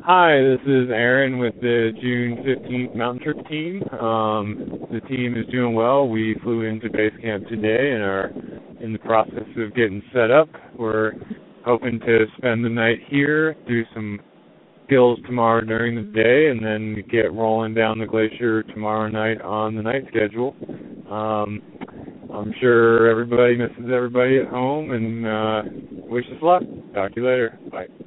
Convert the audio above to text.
Hi, this is Aaron with the June 15th Mountain Trip team. The team is doing well. We flew into base camp today and are in the process of getting set up. We're hoping to spend the night here, do some skills tomorrow during the day, and then get rolling down the glacier tomorrow night on the night schedule. I'm sure everybody misses everybody at home and wish us luck. Talk to you later. Bye.